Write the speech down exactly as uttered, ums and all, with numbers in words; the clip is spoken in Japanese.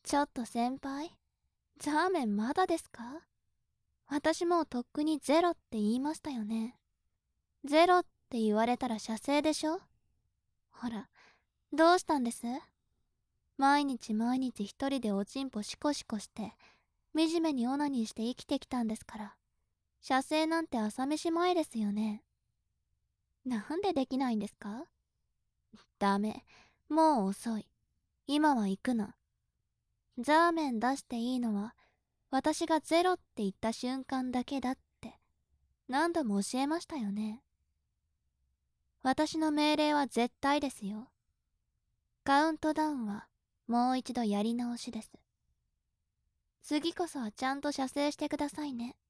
ちょっと先輩、ザーメンまだですか？私もうとっくにゼロって言いましたよね。ゼロって言われたら射精でしょ？ほら、どうしたんです？毎日毎日一人でおちんぽシコシコして、惨めにオナニーして生きてきたんですから。射精なんて朝飯前ですよね。なんでできないんですか？ダメ。もう遅い。今は行くな。ザーメン出していいのは、私がゼロって言った瞬間だけだって、何度も教えましたよね。私の命令は絶対ですよ。カウントダウンは、もう一度やり直しです。次こそはちゃんと射精してくださいね。